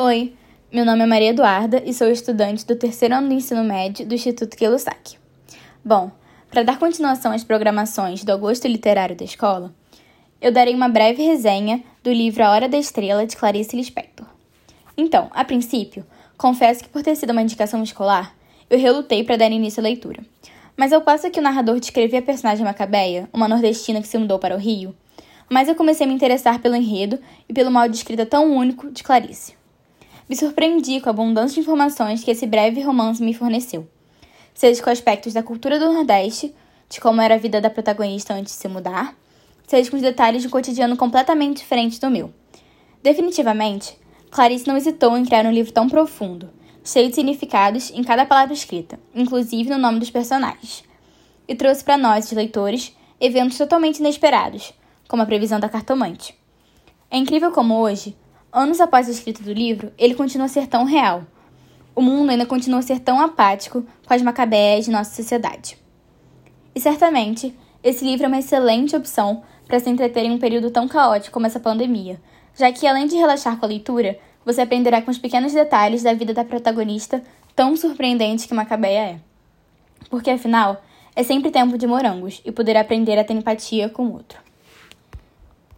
Oi, meu nome é Maria Eduarda e sou estudante do terceiro ano do ensino médio do Instituto Quei-Lussac. Bom, para dar continuação às programações do Agosto Literário da escola, eu darei uma breve resenha do livro A Hora da Estrela, de Clarice Lispector. Então, a princípio, confesso que por ter sido uma indicação escolar, eu relutei para dar início à leitura. Mas ao passo que o narrador descrevia a personagem Macabeia, uma nordestina que se mudou para o Rio, mas eu comecei a me interessar pelo enredo e pelo modo de escrita tão único de Clarice. Me surpreendi com a abundância de informações que esse breve romance me forneceu, seja com aspectos da cultura do Nordeste, de como era a vida da protagonista antes de se mudar, seja com os detalhes de um cotidiano completamente diferente do meu. Definitivamente, Clarice não hesitou em criar um livro tão profundo, cheio de significados em cada palavra escrita, inclusive no nome dos personagens, e trouxe para nós, os leitores, eventos totalmente inesperados, como a previsão da cartomante. É incrível como hoje, anos após a escrita do livro, ele continua a ser tão real. O mundo ainda continua a ser tão apático com as macabeias de nossa sociedade. E certamente, esse livro é uma excelente opção para se entreter em um período tão caótico como essa pandemia, já que, além de relaxar com a leitura, você aprenderá com os pequenos detalhes da vida da protagonista tão surpreendente que Macabeia é. Porque, afinal, é sempre tempo de morangos e poder aprender a ter empatia com o outro.